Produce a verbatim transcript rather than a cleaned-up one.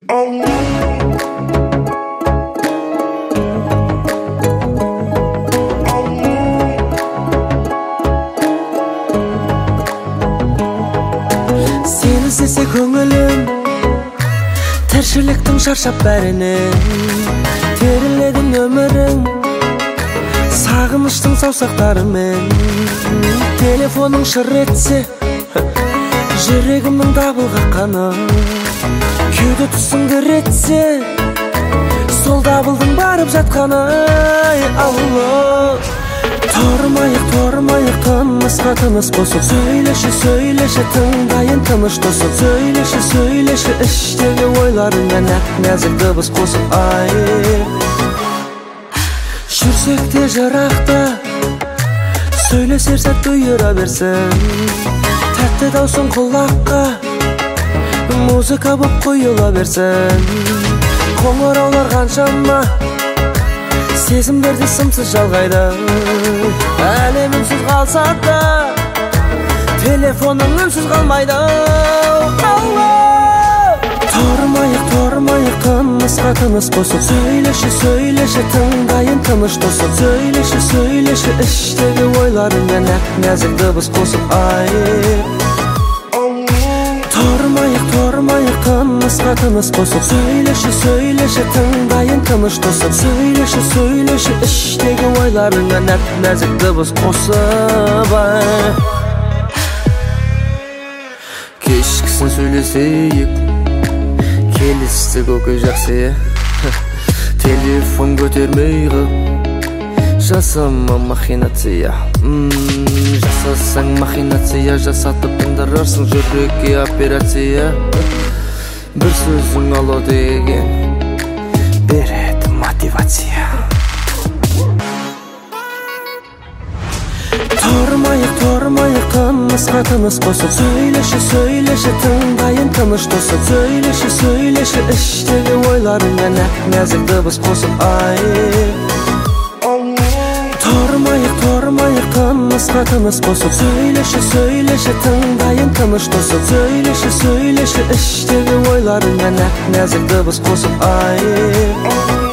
Seni sese көңілім тіршіліктің шаршап бәрінен теріледің өмірің сағыныштың саусақтарымен телефоның шыр етсе жүрегімнің дабыл қаққаны кеуде тұсыңды ретсе сол дабылдың барып жатқаны алло Тормайық, тормайық, тынысқа тыныс қосып Сөйлеші, сөйлеші, тыңдайын тыныш тосып Сөйлеші, сөйлеші, іштегі ойларыңа нәп-нәзік дыбыс қосып Ай, жүрсек те жырақта Сөйлесер сәт бұйыра берсін Тәтті даусың құлаққа Музыка боп қойыла берсін Қоңыраулар қаншама Сезімдерді сымсыз жалғайды Әлем үнсіз қалса да Телефоның үнсіз қалмайды Тормайық, тормайық, тынысқа тыныс қосып Сөйлеші, сөйлеші, тыңдайын тыныш тосып Сөйлеші, сөйлеші, іштегі ойларыңа нәп-нәзік дыбыс қосып Ай, Тормайық, тормайық, тынысқа тыныс қосып Сөйлеші, сөйлеші, тыңдайын тыныш тосып Сөйлеші, сөйлеші, іштегі ойларыңа нәп-нәзік дыбыс қосып Ай, кешкісін сөйлесейік Келістік өкей жақсы Телефон көтермей қып Жасама махинация Жасасаң махинация Жасатып тыңдарарсың жүрекке операция Бір сөзің алло деген Береді мотивация Тормайық, тормайық, тынысқа тыныс қосып Сөйлеші, сөйлеші, тыңдайын тыныш тосып Сөйлеші, сөйлеші, іштегі ойларыңа нәп-нәзік дыбыс қосып Ай, Тормайық, тормайық, тынысқа тыныс қосып Сөйлеші, сөйлеші, тыңдайын тыныш тосып Сөйлеші, сөйлеші, іштегі ойларыңа нәп-нәзік дыбыс қосып Ай